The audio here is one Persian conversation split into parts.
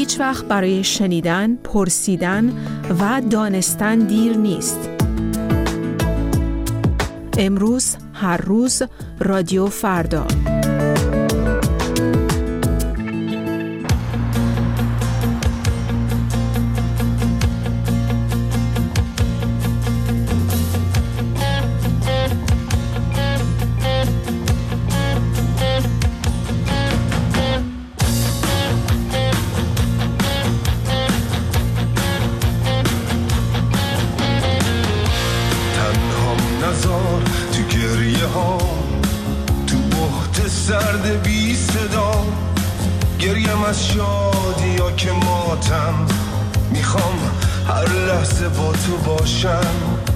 هیچ وقت برای شنیدن، پرسیدن و دانستن دیر نیست. امروز، هر روز، رادیو فردا. سرد بی صدا گریم از شادی یا که ماتم، میخوام هر لحظه با تو باشم.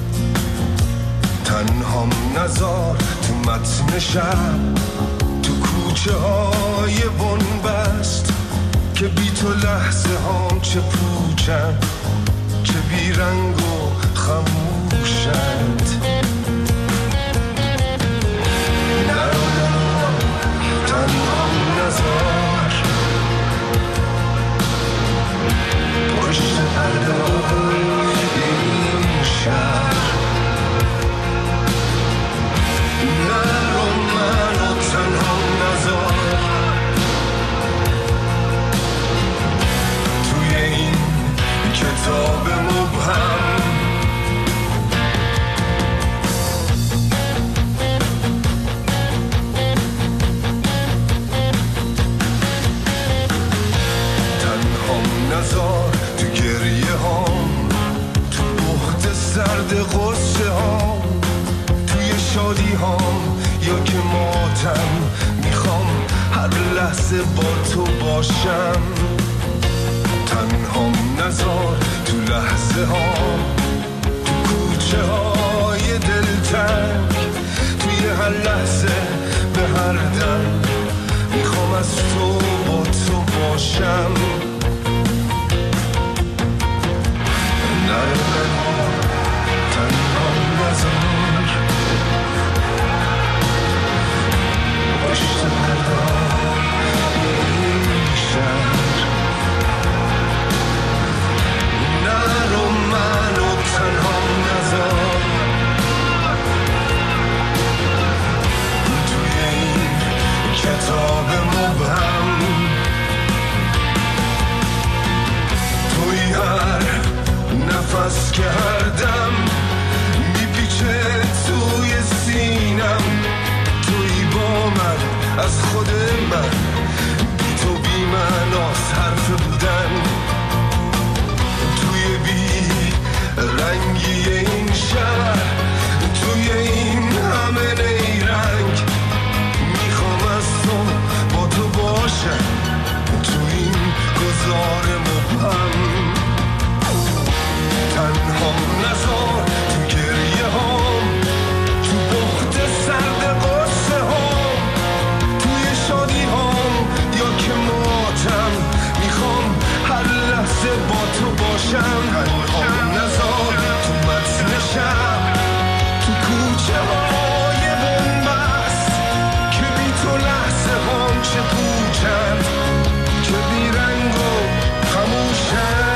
تنهام نزار تو متن شب، تو کوچه های بنبست، که بی تو لحظه هام چه پوچن، چه بی رنگ و خموشند. تنهام نزار پشت پرده این شهر، نرو منو تنهام نزار توی این کتاب مبهم. نزار تو گریه هام، تو بخت سرد غصه هام، توی شادی هام یا که ماتم، میخوام هر لحظه با تو باشم. تنهام نزار تو لحظه هام، تو کوچه های دلتنگ، توی هر لحظه به هر دم، میخوام از تو با تو باشم. تنهام نزار پشت پرده این شهر، نرو منو تنهام نزار توی این کتاب مبهم. توی هر نفس که هر دم میپیچه توی سینم، توی با من از خود من، بی تو بی معناست حرف بودن. توی بی رنگی این شهر، توی این همه نیرنگ، میخوام از تو با تو باشم، توی این گذار مبهم. تنهام نزار تو گریه هام، تو بخت سرد غصه هام، توی شادی هام یا که ماتم، میخوام هر لحظه با تو باشم. تنهام نزار تو متن شب، تو کوچه های بنبست، که بی تو لحظه هام چه پوچند، که بی رنگ و خموشند.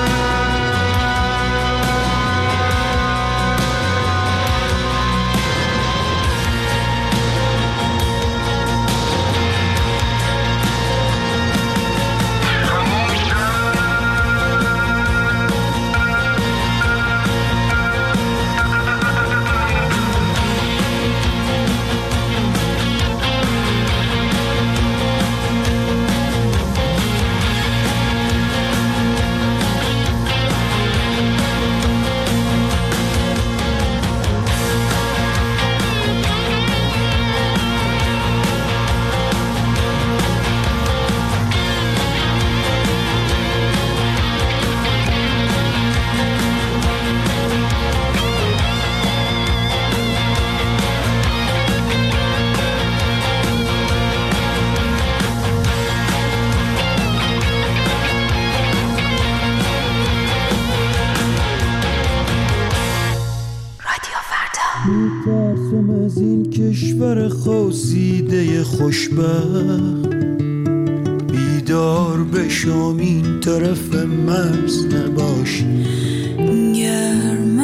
میترسم از این کشور خواسیده خوشبخت، بیدار بشم این طرف مرز نباشی. گرم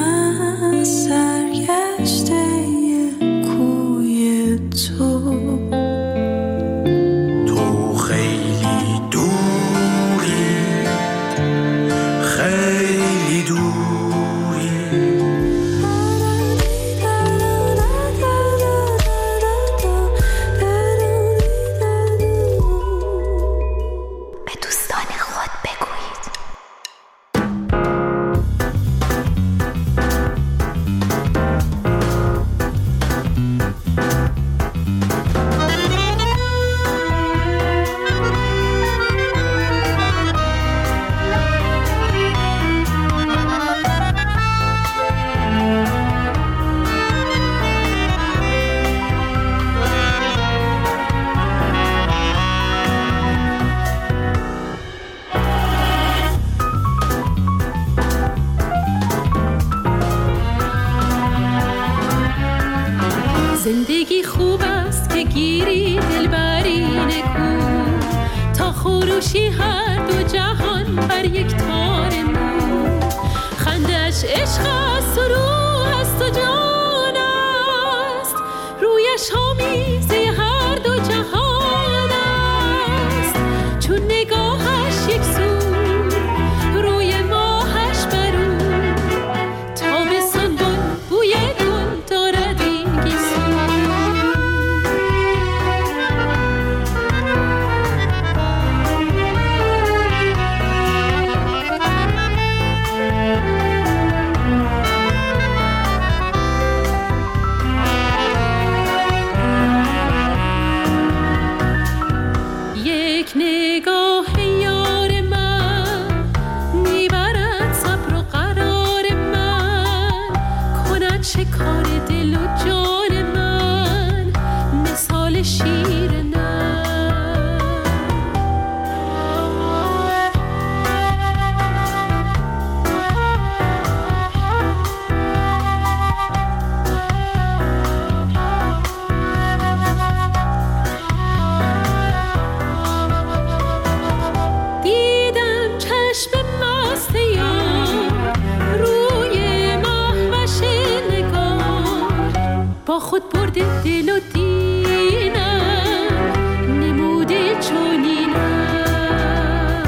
سرگشته کوی تو خیلی دوری خیلی دوری. به دوستان خود بگویید. زندگی خوب است که گیری دلبری نکو، تا خروشی هر دو جهان بر یک تار مو. خندش عشق است و روح است و جان است، رویش آمیزه هر دو جهان است. چون نگاهش یک سو روی ماهش برو، تابستان بن بوی گل دارد این گیسو. یک نگاه یار من میبرد صبر و قرار من، کند شکار دل و جان من مثال شیر نر. دیدم چشم مست یار روی مهوش نگار، با خود برده دل و دینم نموده چنینم.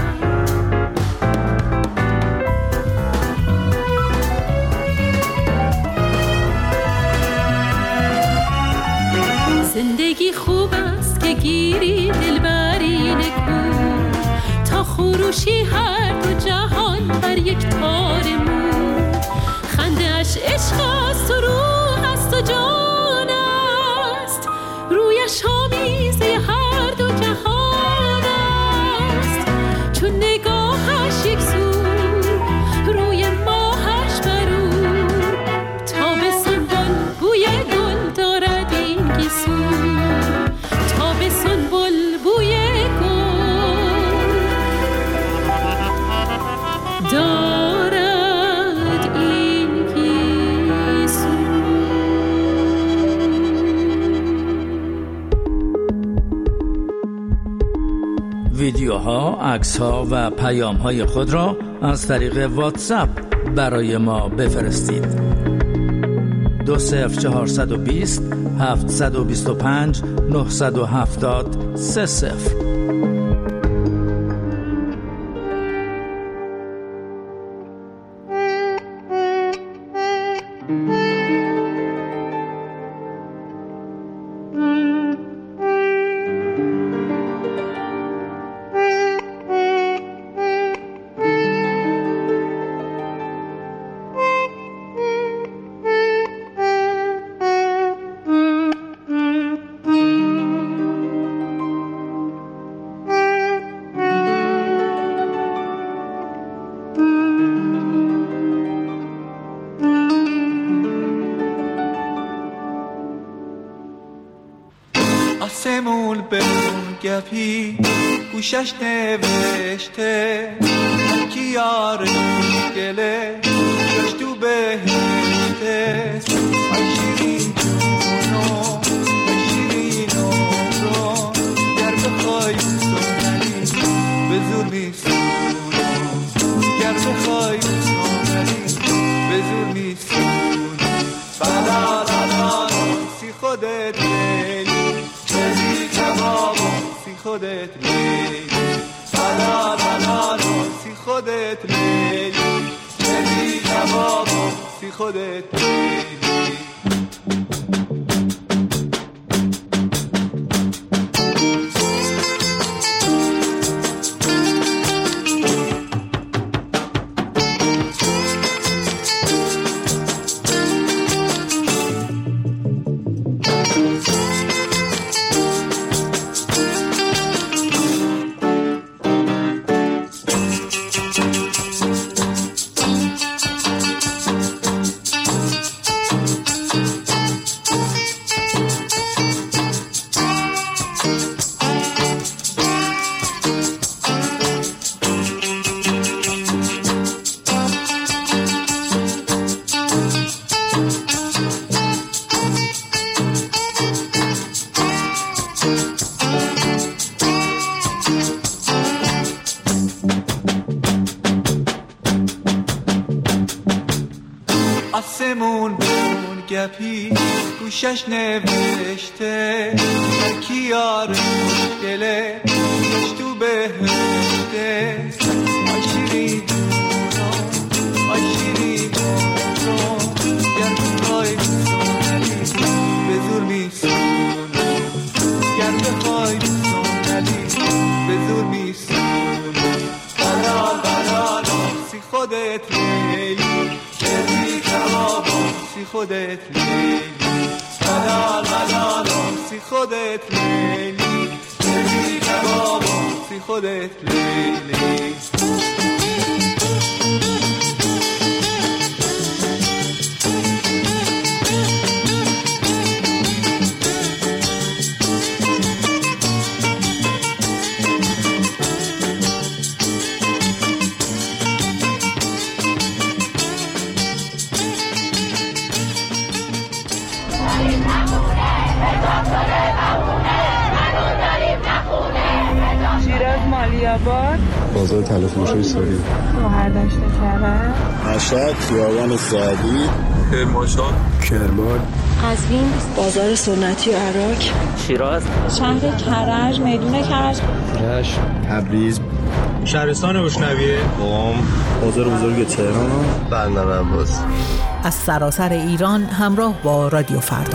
زندگی خوب است که گیری دلبری نکو، تا خروشی هر دو جهان بر یک تار مو. خنده‌اش عشق است و روح است و جان است، رویش آمیزه هر دو جهان است. چون نگاهش یک سو روی ماهش برو، تابستان بن بوی گل دارد این گیسو. تابستان بن بوی گل دارد این گیسو. ویدیوها، عکس‌ها و پیام‌های خود را از طریق واتساپ برای ما بفرستید. 20420 725 970 30. آسمون به اون گپی گوشش نوشته، کی یار گله جاش تو بهشته. شیرین جونو شیرین رو گر بخوای سنری میسونم گر بخوای بسونری به زور میسونم بلا سی خودت لیلی بدی کبابم سی خودت لیلی بلا سی خودت لیلی بدی کبابم سی خودت لیلی آسمون بون گپی گوشش نوشته کی یار مشکله گوش تو بهشته آی شیرین آی شیرین گر بخوای بسونری به زور میسونم گر بخوای بسونری به زور میسونم بلا سی خودت لیلی سی خودت لیلی بلا سی خودت لیلی بدی کبابم سی خودت لیلی بازار تلفروشی ساری شهردشت کرد مشهد خیابان سعدی کرمانشاه کرمان قزوین بازار سنتی و عراق شیراز شهر کرج میدون کرج رشت تبریز شهرستان بشنویه قم بازار بزرگ تهران بندر عباس از سراسر ایران همراه با رادیو فردا.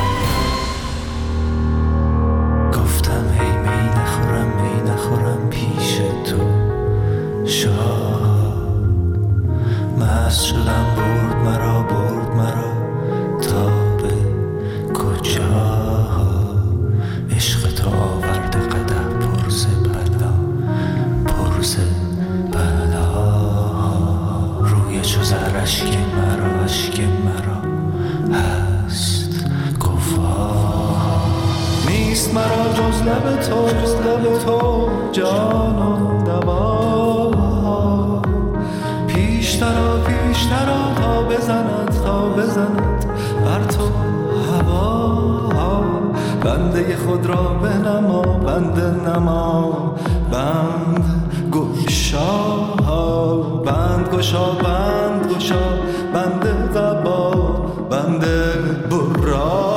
بنده خود را بنما بنده نما بند گشا بند گشا بند گشا بنده قبا بنده برا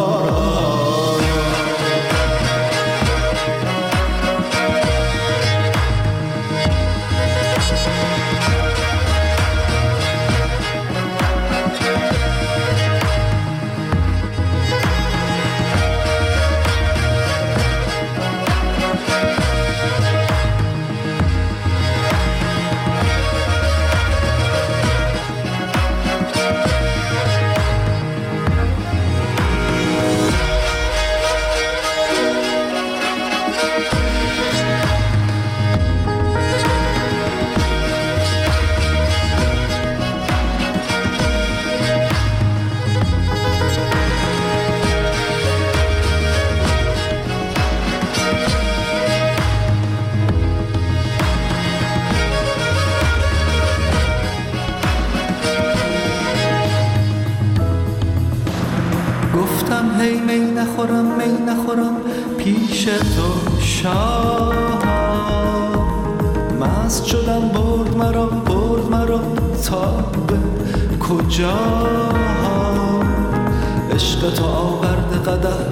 هی می نخورم پیش تو شاه مست شدم برد مرا تا به کجا عشق تو آورده قدر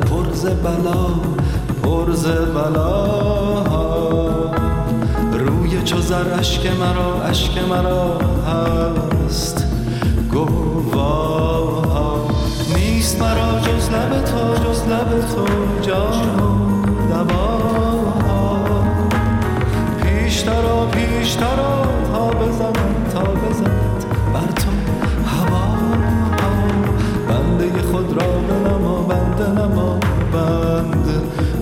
پرز بلا روی چو زر اشک مرا هست گواه نیست مرا جز لب تو جان و دوا پیشترا تا بزند بر تو هوا بنده خود را بنما بند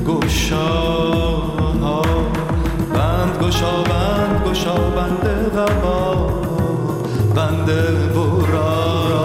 گشا بنده غما بنده برا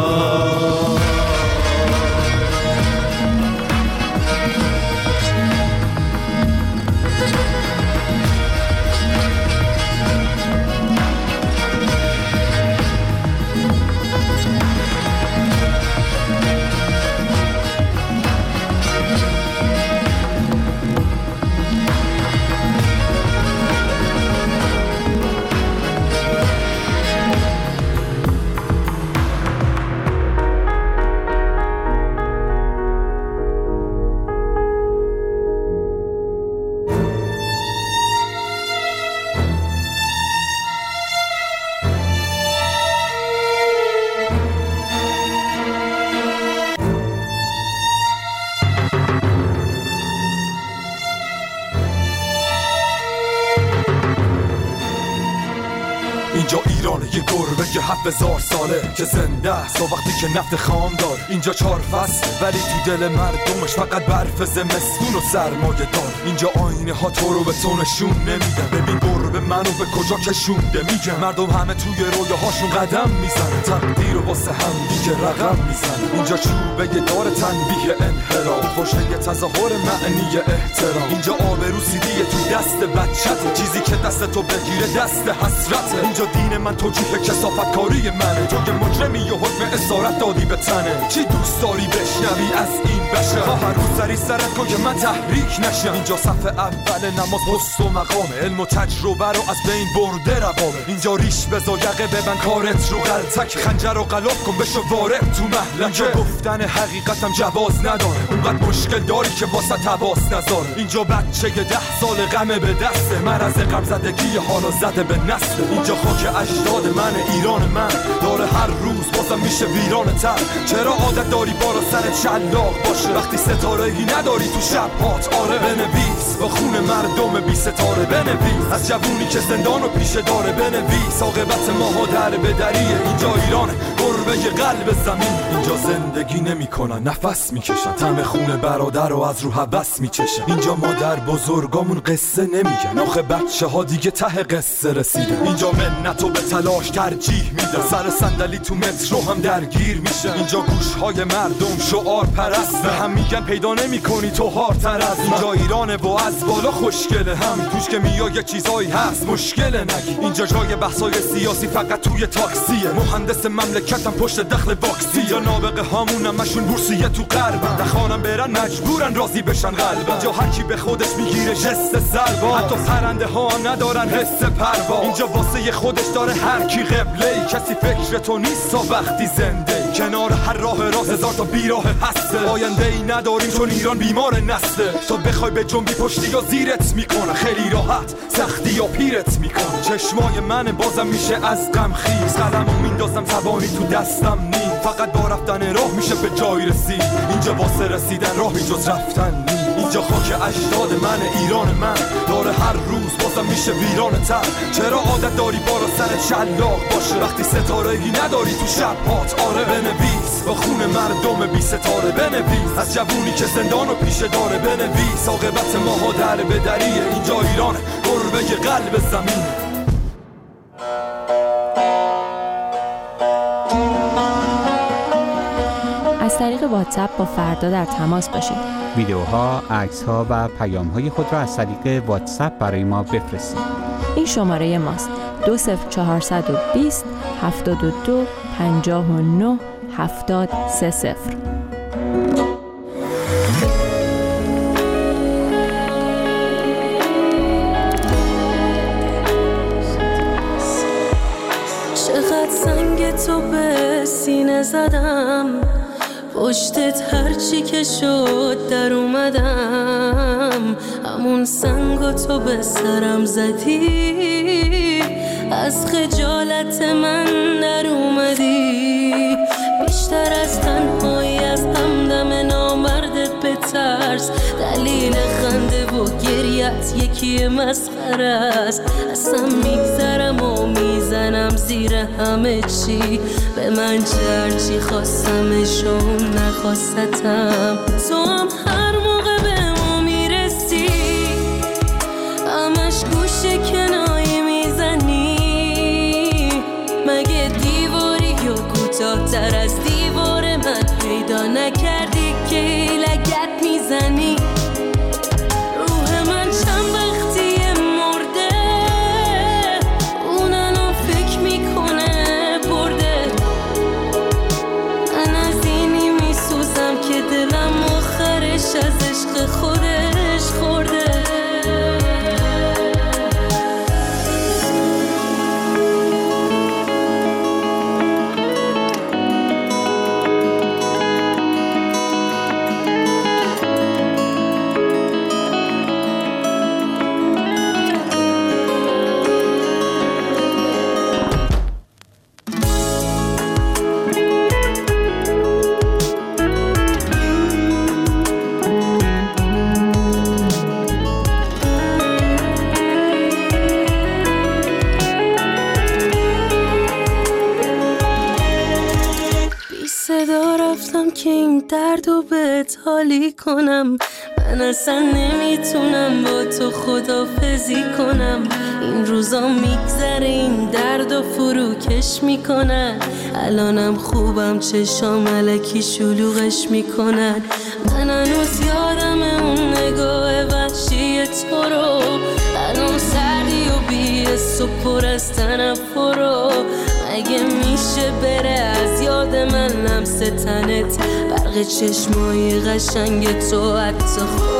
اینجا ایرانه یه گربه که 7000 ساله که زنده است تا وقتی که نفت خام دار. اینجا 4 فصل ولی تو دل مردمش فقط برف زمستون و سرمایه دار. اینجا آینه ها تو رو به تو نشون نمیدن. ببین گربه منو به کجا کشونده میگن. مردم همه توی رویاهاشون قدم میزنن، تقدیر و واسه هم دیگه رقم میزنن. اینجا چوبه دار تنبیه انحراف، فوشه تظاهر معنی احترام. اینجا آبرو سیدیه تو دست بچته، چیزی که دست تو بگیره دست حسرته. اینجا دین من توجیه کثافت کاری منه، تو یه مجرمی و حکم اسارت دادی به تنه. چی دوست داری بشنوی از این بشه؟ هر روز سری سرت کن که من تحریک نشم. اینجا صف اول نماز پست و مقام، علم و تجربه رو از بین برده روابه. اینجا ریش بزا یقه ببن کارت رو غلطک، خنجر و غلاف کن بشو وارد تو محلکه. اینجا گفتن حقیقتم جواز نداره، اونقدر مشکل داری که واسه تواس نذاره. اینجا بچه 10 سال غمه به دسته، مرض غم زدگی حالا زده به نسل. اینجا خاک اجداد من، ایران من داره هر روز بازم میشه ویران تر. چرا عادت داری بالا سر شلاق باشه وقتی ستاره‌ای نداری تو شب هات؟ آره بنویس با خون مردم بی ستاره، بنویس از جوونی که زندان و پیشه داره، بنویس عاقبت ماها در به دریه. اینجا ایران گربه قلب زمین، اینجا زندگی نمیکنن نفس میکشن، طعم خون برادر رو از رو هوس میچشن. اینجا مادر بزرگامون قصه نمیگن، آخه بچه ها دیگه ته قصه رسیدن. اینجا منتو به تلاش ترجیح میدن، سر صندلی تو مترو هم درگیر میشن. اینجا گوشهای مردم شعار پرست، به هم میگن پیدا نمیکنی تو هارتر از. اینجا ایرانه و از بالا خوشگله، هم توش که میای یه چیزایی هست مشکل نگی. اینجا جای بحثای سیاسی فقط توی تاکسیه، مهندس مملکتم پشت دخل واکسی. اینجا نابغه هامون همشون بورسیه تو غربن، نخوانم برن مجبورن راضی بشن قلبن. اینجا هر کی به خودش میگیره جست سربا، حتی پرنده ها ندارن حس پروا. اینجا واسه خودش داره هر کی قبله، کسی فکر تو نیست تا وقتی زنده. کنار هر راه راست 1000 تا بیراه هسته، آینده ای نداریم چون ایران بیمار نسته. تو بخوای به جنبی پشتی یا زیرت میکنه، خیلی راحت سختی یا پیرت میکنه. چشمای من بازم میشه از غم خیز، قلمو میندازم توانی تو دستم نیم. فقط با رفتن راه میشه به جای رسید، اینجا واسه رسیدن راهی جز رفتن نیم. اینجا خاک اجداد من، ایران من داره هر روز بازم میشه ویران تر. چرا عادت داری بالا سر شلاق باشه وقتی ستاره‌ای نداری تو شب هات؟ آره بنویس با خون مردم بی ستاره، بنویس از جوونی که زندان و پیشه داره، بنویس عاقبت ماها در به دریه. اینجا ایران گربه قلب زمین. از طریق واتساپ با فردا در تماس باشید. ویدیوها، عکس‌ها و پیام‌های خود را از طریق واتساپ برای ما بفرستید. این شماره ماست: 20420 72 59 730. تو به سینه زدم، پشتت هرچی که شد در اومدم، همون سنگو تو به سرم زدی، از خجالت من در اومدی، بیشتر از تنهایی از همدم نامردت به ترس، دلیل خنده و گریت یکی مسخره است، اصلا میگذرم و میزنم زیر همه چی، به من چرچی خواستمش و نخواستم، تو هم هر موقع به ما میرسی همش گوشه کنایه میزنی، مگه دیواری یا کوتاه‌تر از دیوار من پیدا نکردی که لگد میزنی، روح من چند وقتی مرده، اون الان فکر میکنه برده، من از اینی میسوزم که دلم آخرش از عشق خودش خورده. که این دردو بهت حالی کنم، من اصلا نمیتونم با تو خدافزی کنم، این روزا میگذره این دردو فروکش میکنن، الانم خوبم چشام الکی شلوغش میکنن، من هنوز یادم اون نگاه وحشی تو رو، الان سردی و بی‌حس و پر از تنفر، مگه میشه بره از یاد من لمس تنت، برق چشمای قشنگ تو حتی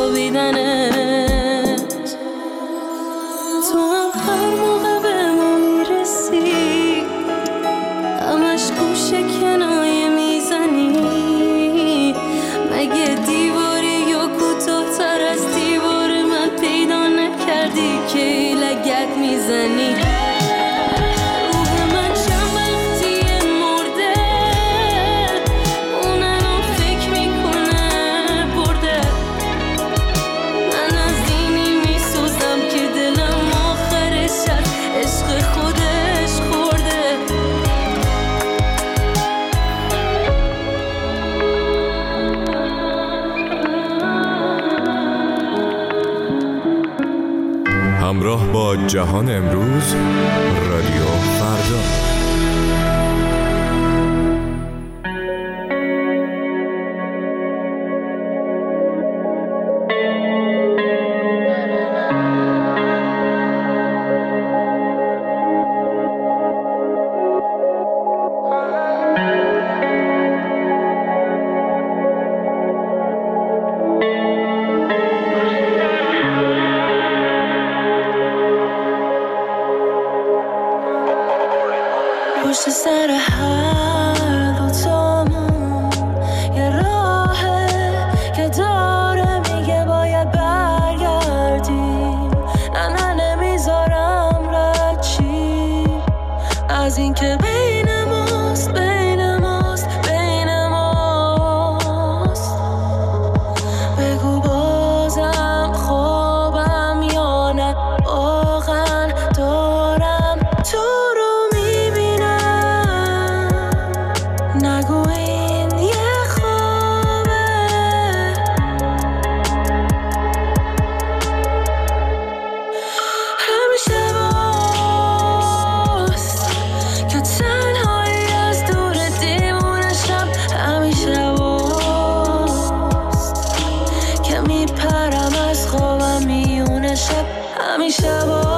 خوابیدنت، تو هم هر موقع به ما میرسی همش گوشه کنایه میزنی، مگه دیواری یا کوتاه‌تر از دیوار من پیدا نکردی که لگد میزنی، همراه با جهان امروز، رادیو فردا. پشت سر هر دوتامون یه راهه که داره میگه باید برگردیم، نه نمیذارم رد چی از این که بین ماست بگو بازم خوابم یا نه، واقعا دارم تو رو نگو این یه خوابه، همیشه باست که تنهایی از دور دیوونشم، همیشه باست که میپرم از خوابم میونه شب، همیشه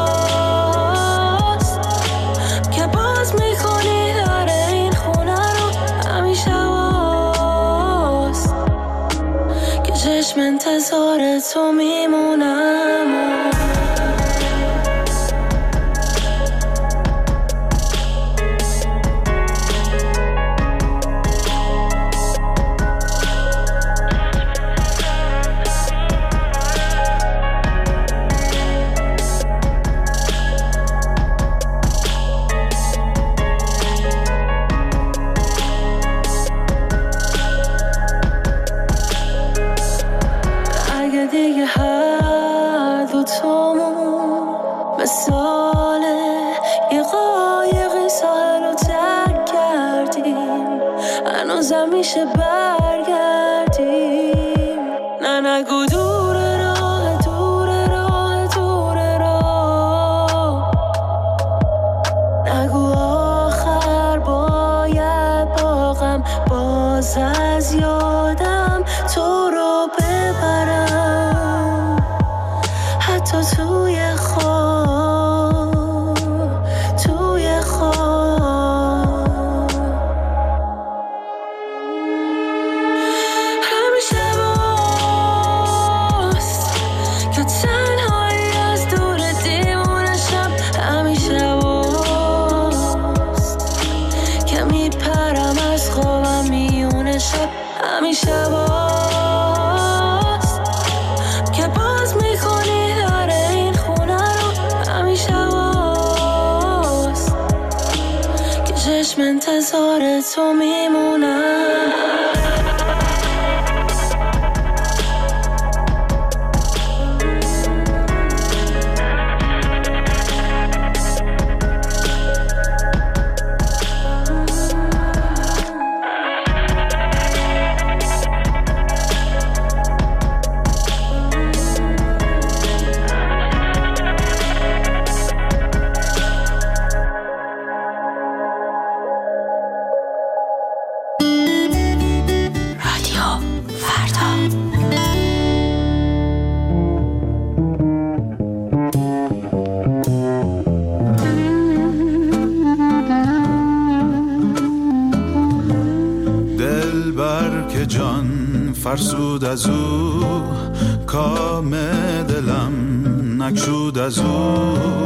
باست که باز میکنی در این خونه رو، همیشه باست که چشم انتظار تو میمونم. تومون مثال یه قایقی ساحل رو ترک کردیم، هنوزم میشه برگردیم. نه نگو دوره راه، دوره راه، دوره راه، نگو آخر باید باغم باز از یادم تو رو ببرم، حتی توی خواب، توی خواب. همیشه باست که تنهایی از دور دیوونه شب، همیشه باست که میپرم از خوابم میونه شب، همیشه باست که باز میکنی در این خونه رو، همیشه باست که چشم انتظار تو میمونم. فرسود از او کام دلم، نکشود از او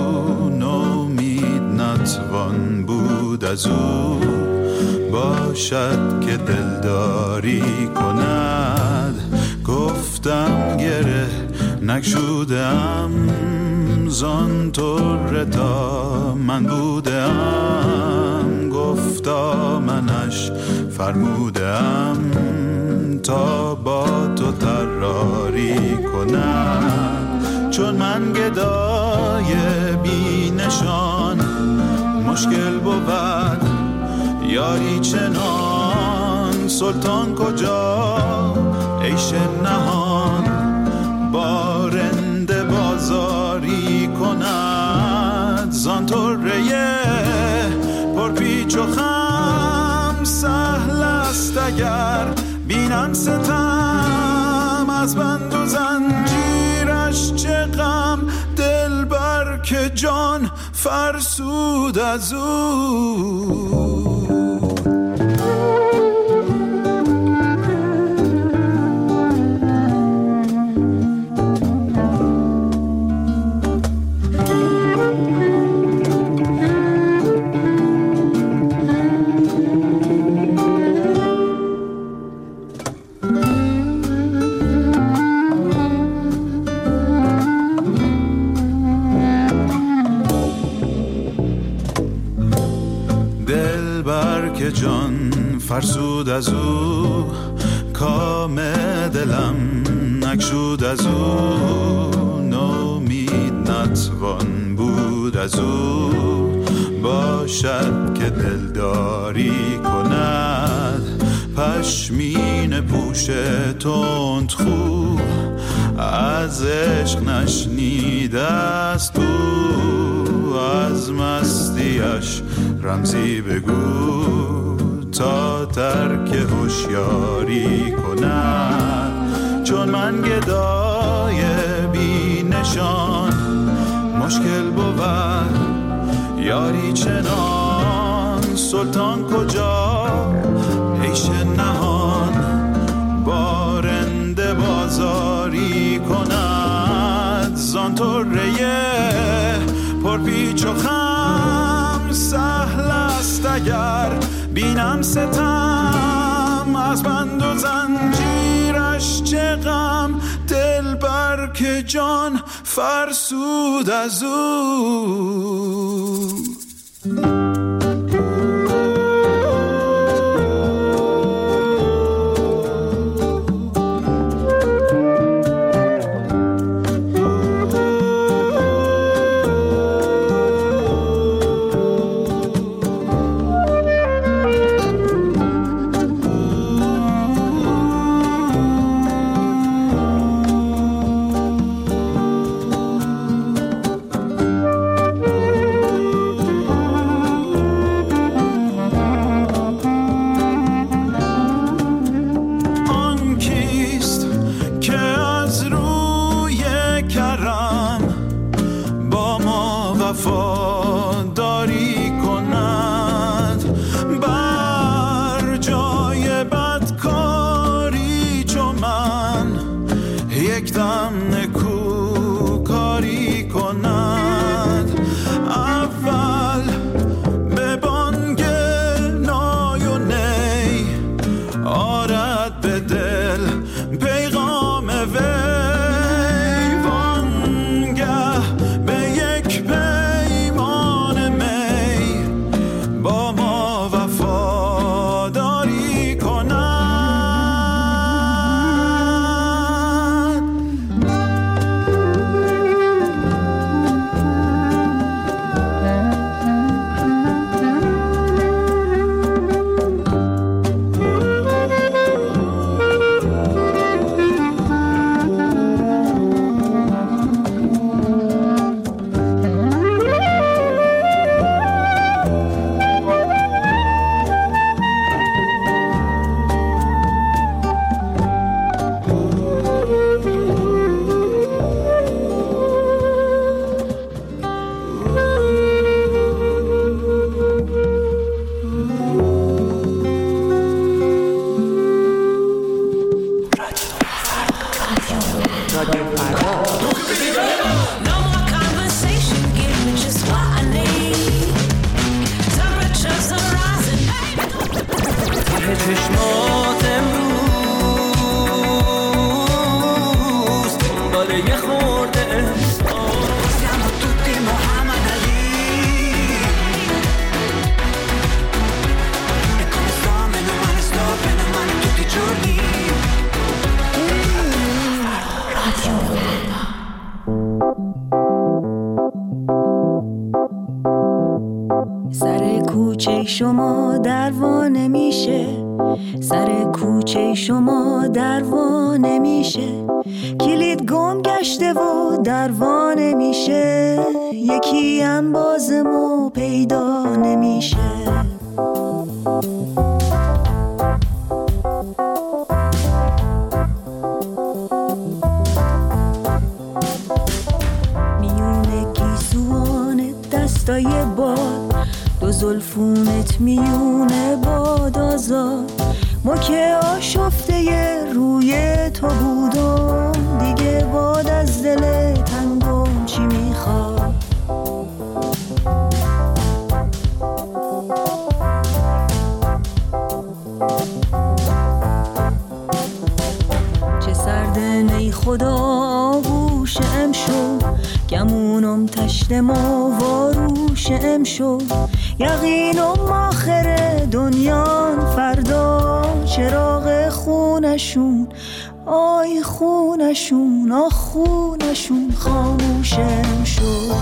نومید نتوان بود از او. باشد که دلداری کند، گفتم گره نکشودم زان طور تا من بودم. گفتا منش فرمودم تا با تو طراری کنم. چون من گدای بی نشان مشکل بود یاری چنان. سلطان کجا عیش نهان بارنده بازاری کند. زان طره پر پیچ و خم سهل است اگر بینم ستم از بند و زنجیرش چه غم. دل بر که جان فرسود از او. جان فرسود از او کام دلم، نکشود از او نومید نتوان بود از او. باشد که دلداری کند پشمین پوش تند خو. از عشق نشنیده است او، از مستیش رمزی بگو تا ترک هوشیاری کند. چون من گدای بی نشان مشکل بود یاری چنان. سلطان کجا عیش نهان بارنده بازاری کند. زان طره پر پیچ و خم سهل است اگر بینم ستم از بند و زنجیرش چه غم. دل بر که جان فرسود از او. وفاداری کند، بر جای بدکاری چو من یک دم نکوکاری کند. اول به بانگ نای و نی آرد به دل پیغام وی، وانگه به یک پیمان می با ما وفاداری کند. چشمات امروز دنبال یه خورده احساس، siamo tutti Muhammad Ali e come sto meno male tutti i giorni. سر کوچه شما دروا نمیشه، سر کوچه شما دروا نمیشه، کلید گم گشته و دروا نمیشه، یکی هم بازمو پیدا نمیشه. میونه گیسوان دستای باد، دو زلفونت میونه باد آزاد، ما که آشفته روی تو بودم، دیگه باد از دل تنگم چی میخواد. چه سردن ای خدا آغوشم شو، گمونم تشتم واروشم شو، یقینم آخر دنیان فردا، چراغ خونشون آی خونشون آخ خونشون خاموشم شو.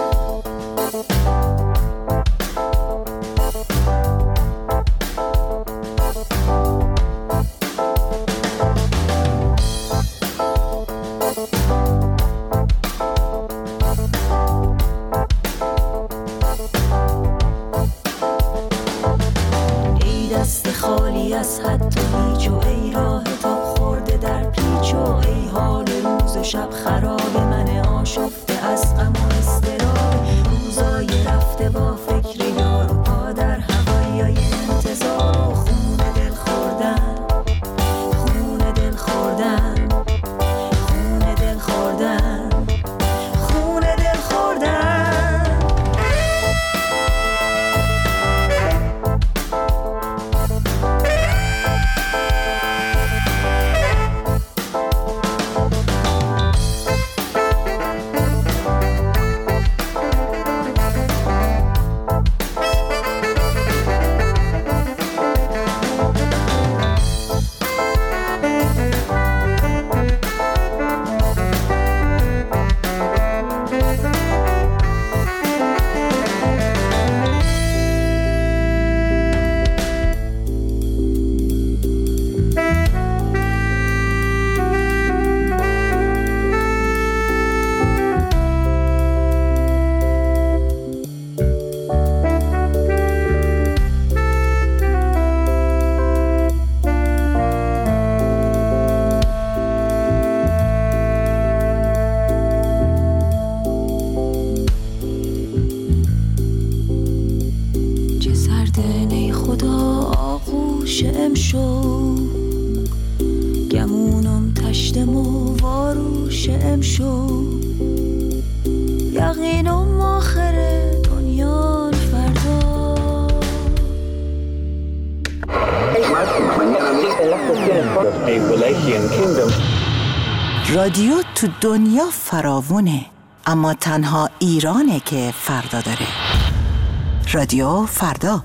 دست خالی از حد و هیچ و ای راه تا خورده در پیچ و ای حال روز و شب خراب، من آشفته از غم و اضطراب، روزای رفته با فکر یار و پا در هوای انتظار، خون دل خوردن خون دل خوردن خون دل خوردن خون دل خوردن. امشو گمونم تشتم و واروش امشو یقینم آخر دنیا فردا رادیو تو دنیا فراوونه، اما تنها ایرانه که فردا داره. رادیو فردا.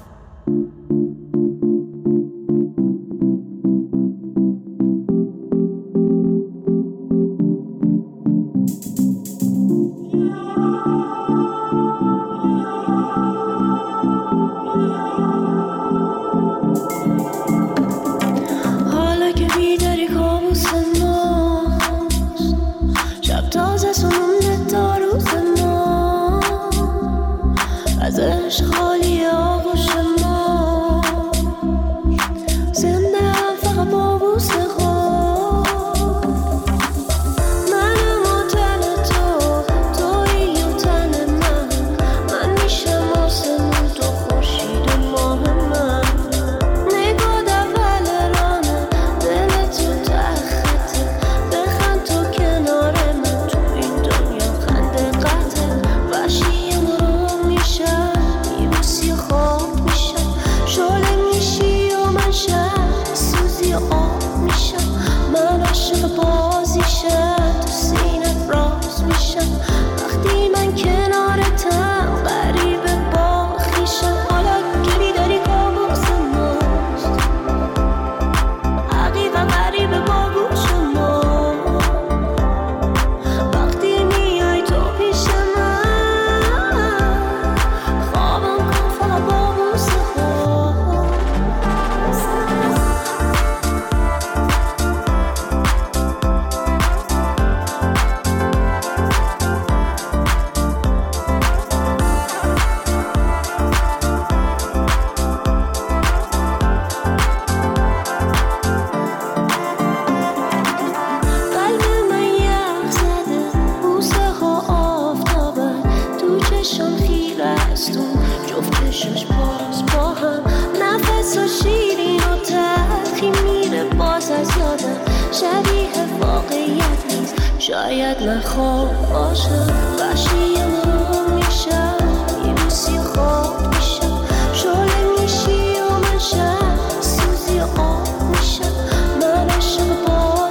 شاید من خواب باشم وحشی مرو میشم میبوسی خواب میشم شعله میشی و من شم سوزی آب میشم من عشق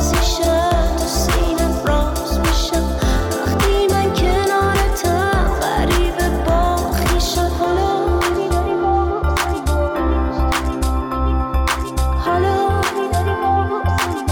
بازیشم تو سینم راز میشم وقتی من کنارتم غریب با خویشم حالا میداری ما حالا میداری ما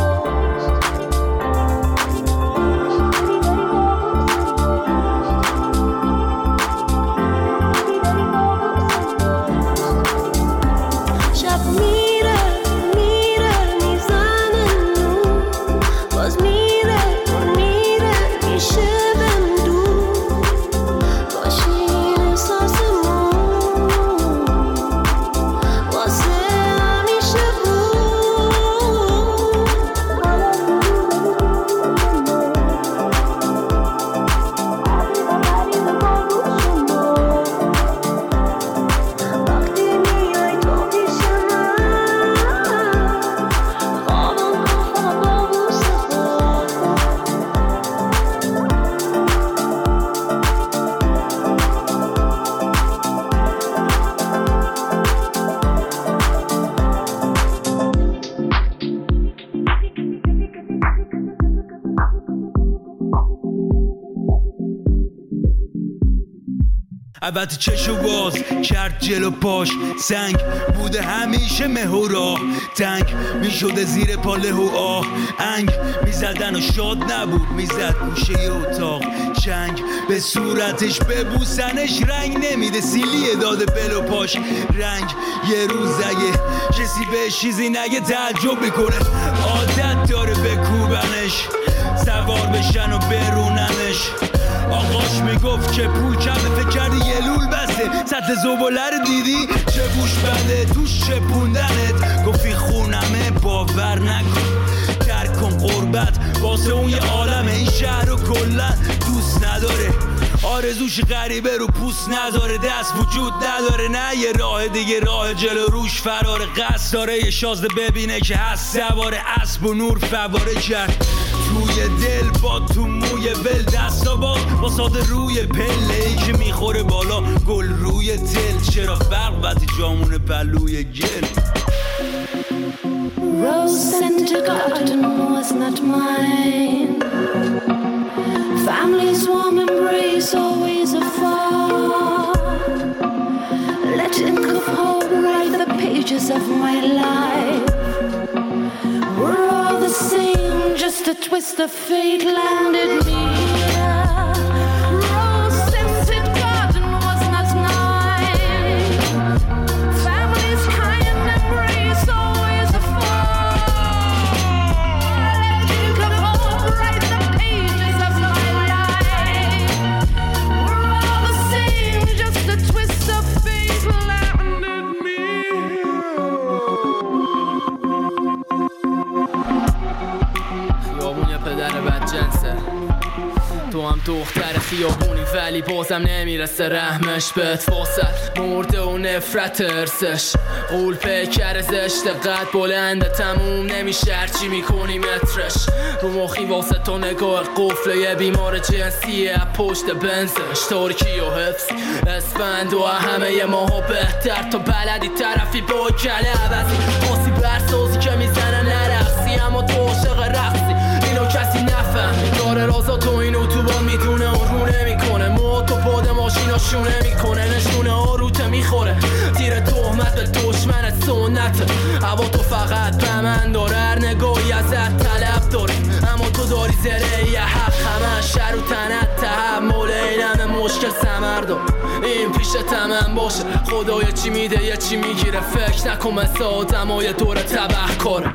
البته چشو باز کرد جلو پاش سنگ بوده همیشه مه و راه تنگ میشده زیر پاله و آه انگ میزدن و شاد نبود میزد گوشه اتاق چنگ به صورتش ببوسنش رنگ نمیده سیلیه داده بلو پاش رنگ یه روز اگه کسی به چیزی نگه تعجب میکنه عادت داره بکوبنش سوار بشن و بروننش آقاش میگفت که پول کمه فکر کردی یه لول بسته سطل زباله رو دیدی چه بوش بده توش چه پوندنت گفتی خونمه باور نکن درک کن قربت واسه اون یه عالمه، این شهر رو کلن دوست نداره، آرزوش غریبه رو پوست نداره، دست وجود نداره، نه یه راه دیگه راه جلو روش فراره، قصد داره یه شازده ببینه که هست سوار اسب و نور فواره کرد توی دل با تو موی ول دستا با ساده روی پله ای که میخوره بالا گل روی تل، چرا فرق وقتی جامون پلوی گل. Rose scented garden was not mine, family's warm embrace always afar, letting of hope write the pages of my life. We're all the same, just a twist of fate landed me here. Rose scented garden was not mine, family's kind embrace always afar, letting of hope write the pages of my life. We're all the same, just a twist of fate landed me خیابون یه پدر بدجنسه، تو هم دختر خیابونی ولی بازم نمیرسه رحمش بهت، واسه مرده و نفرت ارسش قول پیکر زشت قد بلنده تموم نمیشه هرچی میکنی مترش، رو مخی واسه تو نگاه قفل یه بیمار جنسیه پشت بنزش، ترکی و حفظ اسفند و همه ماها بهتر تا بلدی طرفی با کله عوضی خاصی برسازی که میزنه نرقصی، اما تو عاشق رقصی اینو کسی نفهمی، داره رازا تو اینو تو با میدونه اون رو نمیکنه، ما تو پاد ماشینا شونه میکنه، نشونه آروته میخوره تیر تهمت به دشمنت سنته، هوا تو فقط به من داره هر نگاهی ازت طلب داره، اما تو داری زره یه حق همه شر و تنت تحمل این همه مشکل ثمر دار، این پیش تمام باشه خدای چی میده یه چی میگیره، فکر نکن مثل آدمای دور تبه کاره.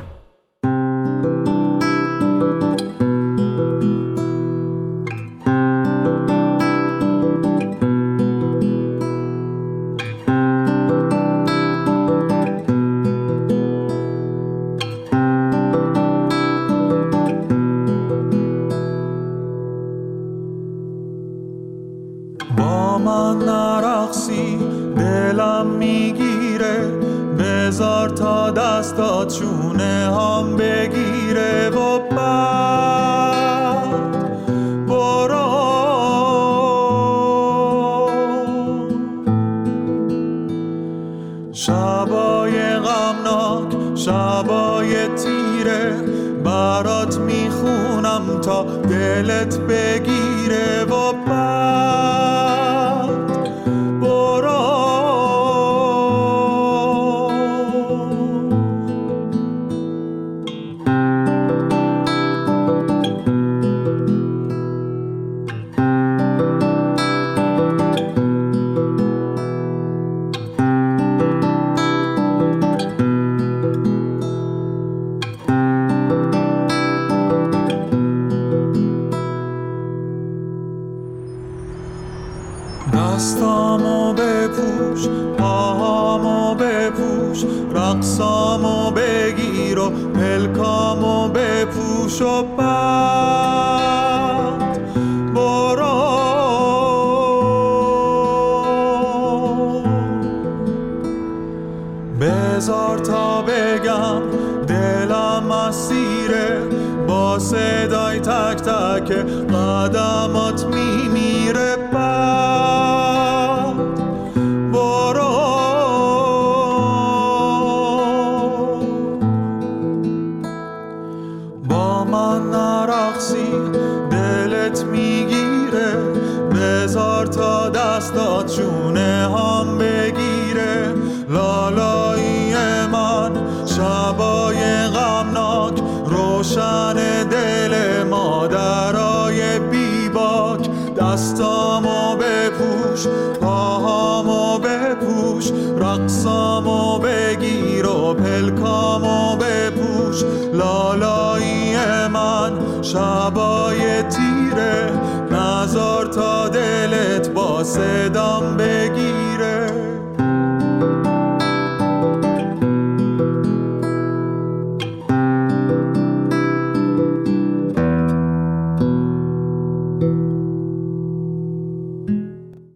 با من نرقصی دلم میگیره، بذار تا دستات چونه هم بگیره و بعد برو. شبای غمناک شبای تیره برات میخونم تا دلت بگیره و بعد برو. دستامو بپوش پاهامو بپوش رقصامو بگیر و پلکامو بپوش و بعد برو. بذار تا بگم دلم اسیره، با صدای تک تک قدمات میمیره، بعد برو. با من نرقصی دلت میگیره، بذار تا دستات چونه هم بگیره، لالایی من شبای غمناک روشن دل مادرای بیباک. دستامو بپوش پاهامو بپوش رقصامو بگیر و پلکامو بپوش، لالایی من شبای تیره نذار تا دلت با صدام بگیر.